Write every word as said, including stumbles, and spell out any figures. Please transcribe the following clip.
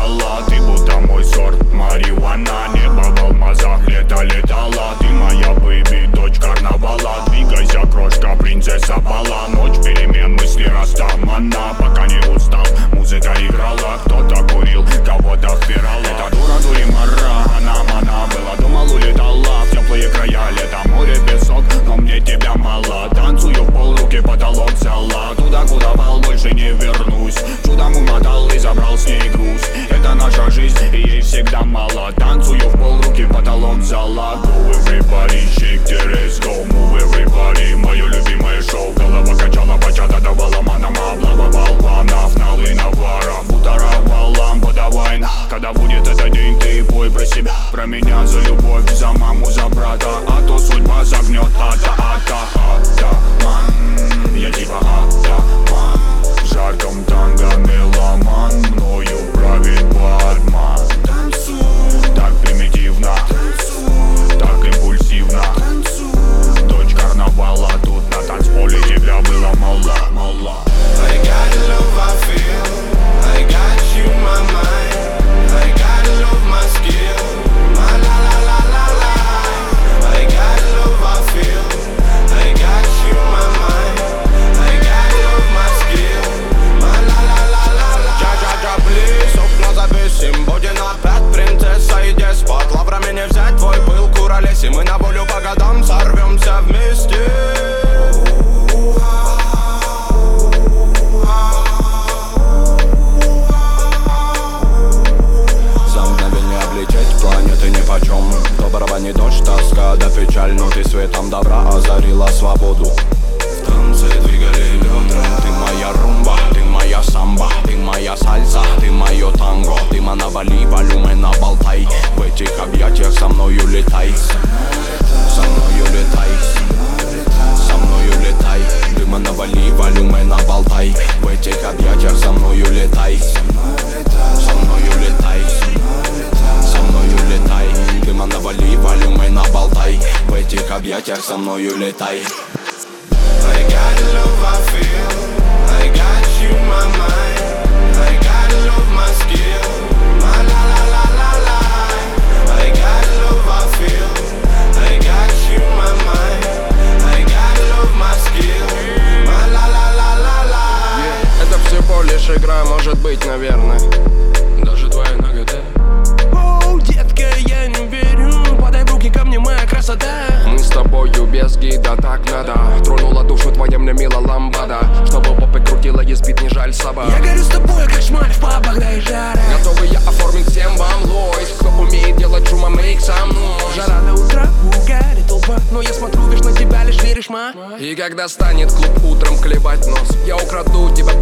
летала. Ты будто мой сорт марихуана. Небо в алмазах, лето летала. Ты моя бэйби, дочь карнавала. Двигайся, крошка, принцесса бала. Ночь перемен, мысли растамана. Пока не устал, музыка играла. Кто-то курил, кого-то впирала. Эта дура дуримара, она мана была. Думал, улетала в теплые края. Лето, море, песок, но мне тебя мало. Танцую в полруки, потолок взяла. Туда, куда вал, больше не вернусь. Чудом умотал и забрал с ней груз. Это наша жизнь, и ей всегда мало. Танцую в полруки, потолок взяла. Go everybody, shake the let's go. Move everybody, мое любимое шоу. Голова качала, бачата давала манам. Облава болванов, налы навара. Бутаровала, подавай. Когда будет этот день, ты пой про себя. Про меня, за любовь, за маму, за брата. А то судьба загнет, ата, ата, атаман. Я типа атаман. В жарком танго меломан. Мною правит Батман. Так примитивно, так импульсивно. Дочь карнавала, тут на танцполе тебя было мало, мало. I got love, I feel. I got you, my mind. I got love, my skill. My la la la la la. I got love, I feel. I got you, my mind. I got love, my skill. My la la la la la. Джа-джа-джа, плиз, окна записим. Будем опять принцесса и деспот. Лаврами не взять твой пыл, куролеси. Мы на волю по годам сорвемся вместе. Планеты нипочем. То барабанит дождь, тоска да печаль. Но ты светом добра озарила свободу. В танце двигали бедра. Ты моя румба, ты моя самба. Ты моя сальса, ты мое танго. Ты манавали, волюмена болтай. В этих объятиях со мною летай. Со мною летай. Со мною летай. Ты манавали, волюмена болтай. В этих объятиях со мною летай. Со мною летай. Со мною летай, дыма навали, волюмы наболтай. В этих объятиях со мною летай. I got love, I feel. I got you, my mind. I got love, my skill. My la la la la la. I got love, I feel. I got you, my mind. I got love, my skill. My la la la la la. Yeah. Это всего лишь игра, может быть, наверное. Даже твоя нагота. Детка, я не верю, подай в руки ко мне моя красота. Мы с тобою без гида, так надо. Тронула душу твоя мне мила ламбада. Чтобы попы крутила, есть бит, не жаль собак. Я горю с тобой, как шмаль в пабах, да и жара. Готовы я оформить всем вам лойс. Кто умеет делать шума, мейк со мной. Жара до утра, угарит толпа. Но я смотрю, видишь на тебя, лишь веришь, ма. И когда станет клуб утром клевать нос, я украду тебя